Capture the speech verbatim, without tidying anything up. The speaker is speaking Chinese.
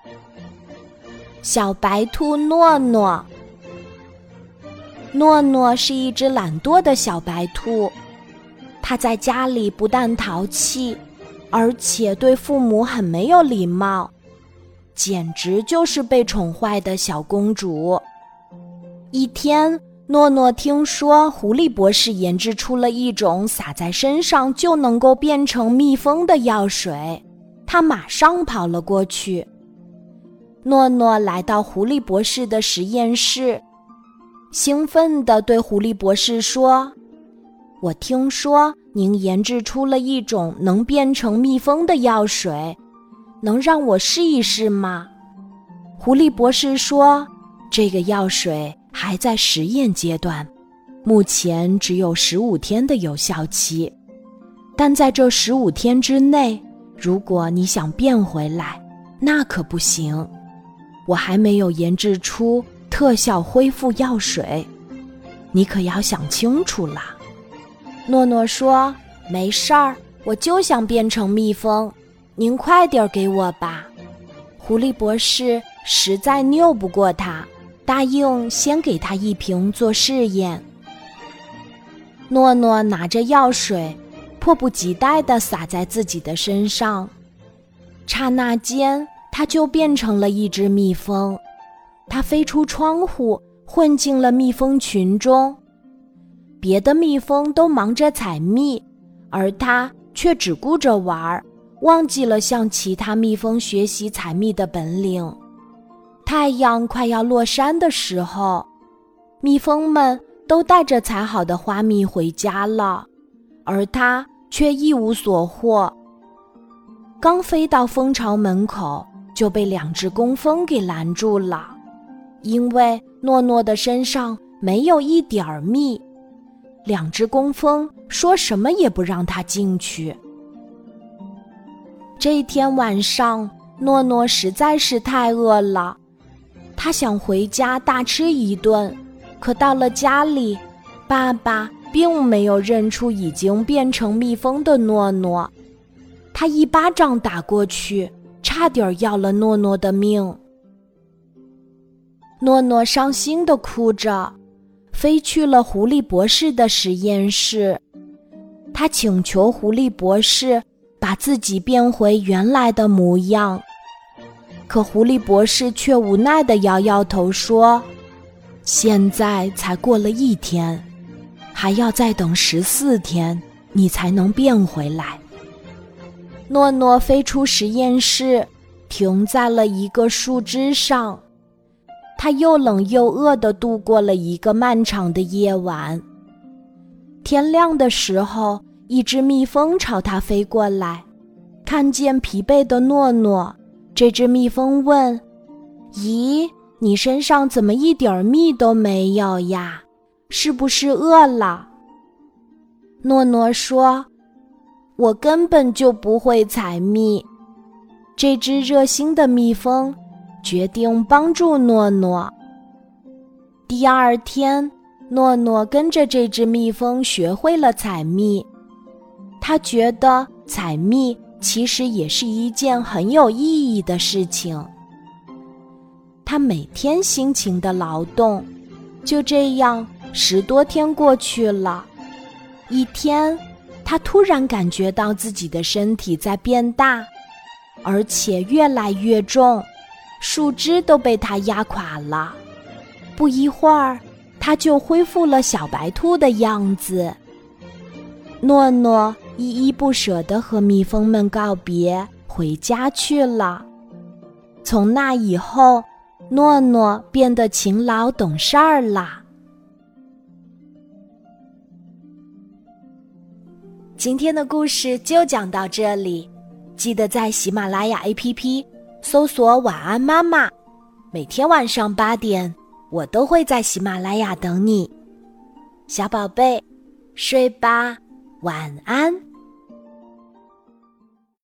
小白兔诺诺。诺诺是一只懒惰的小白兔，它在家里不但淘气，而且对父母很没有礼貌，简直就是被宠坏的小公主。一天，诺诺听说狐狸博士研制出了一种洒在身上就能够变成蜜蜂的药水，他马上跑了过去。诺诺来到狐狸博士的实验室，兴奋地对狐狸博士说：我听说您研制出了一种能变成蜜蜂的药水，能让我试一试吗？狐狸博士说：这个药水还在实验阶段，目前只有十五天的有效期，但在这十五天之内，如果你想变回来，那可不行。我还没有研制出特效恢复药水，你可要想清楚了。诺诺说：没事儿，我就想变成蜜蜂，您快点给我吧。狐狸博士实在拗不过他，答应先给他一瓶做试验。诺诺拿着药水，迫不及待地洒在自己的身上，刹那间他就变成了一只蜜蜂。他飞出窗户，混进了蜜蜂群中。别的蜜蜂都忙着采蜜，而他却只顾着玩，忘记了向其他蜜蜂学习采蜜的本领。太阳快要落山的时候，蜜蜂们都带着采好的花蜜回家了，而他却一无所获。刚飞到蜂巢门口，就被两只工蜂给拦住了，因为诺诺的身上没有一点儿蜜，两只工蜂说什么也不让他进去。这天晚上，诺诺实在是太饿了，他想回家大吃一顿，可到了家里，爸爸并没有认出已经变成蜜蜂的诺诺。他一巴掌打过去，差点要了诺诺的命。诺诺伤心地哭着，飞去了狐狸博士的实验室。他请求狐狸博士把自己变回原来的模样，可狐狸博士却无奈地摇摇头说：现在才过了一天，还要再等十四天，你才能变回来。诺诺飞出实验室，停在了一个树枝上。他又冷又饿地度过了一个漫长的夜晚。天亮的时候，一只蜜蜂朝他飞过来，看见疲惫的诺诺，这只蜜蜂问：咦，你身上怎么一点蜜都没有呀？是不是饿了？诺诺说：我根本就不会采蜜。这只热心的蜜蜂决定帮助诺诺。第二天，诺诺跟着这只蜜蜂学会了采蜜。他觉得采蜜其实也是一件很有意义的事情。他每天辛勤的劳动，就这样十多天过去了。一天，他突然感觉到自己的身体在变大，而且越来越重，树枝都被他压垮了。不一会儿，他就恢复了小白兔的样子。诺诺依依不舍地和蜜蜂们告别，回家去了。从那以后，诺诺变得勤劳懂事儿啦。今天的故事就讲到这里，记得在喜马拉雅 A P P 搜索晚安妈妈，每天晚上八点，我都会在喜马拉雅等你。小宝贝，睡吧，晚安。